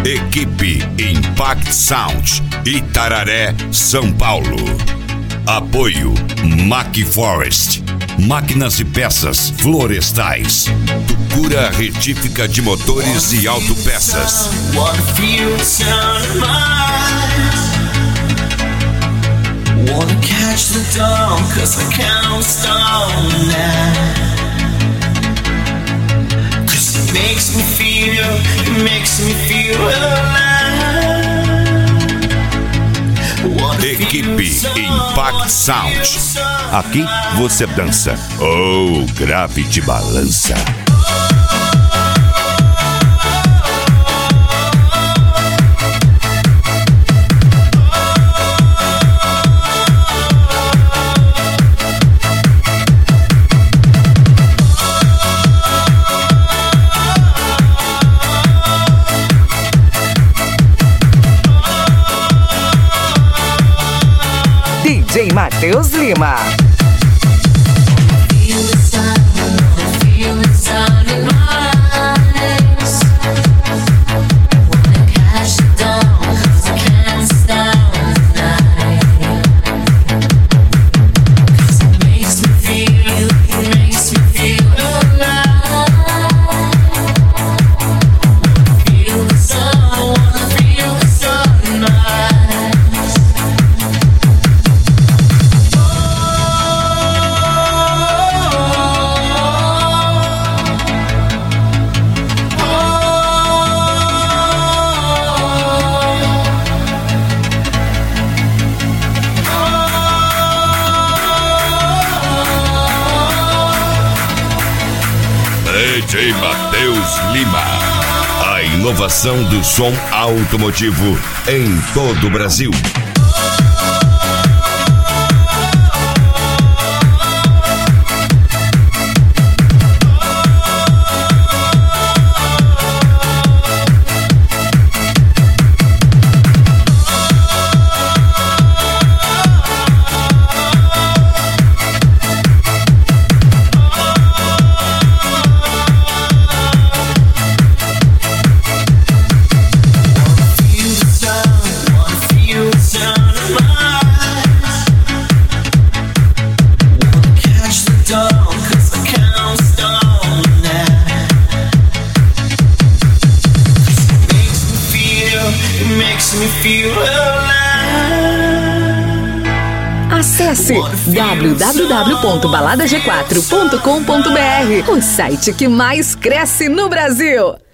Equipe Impact Sound, Itararé, São Paulo. Apoio McForest, máquinas e peças florestais. Tucura retífica de motores e autopeças. Wanna catch the dawn, 'cause I can't stop now. 'Cause it makes me feel alive. Equipe Impact Sound. Aqui você dança. Oh, grave de balança. DJ Matheus Lima. DJ Matheus Lima. A inovação do som automotivo em todo o Brasil. Acesse www.baladag4.com.br, o site que mais cresce no Brasil.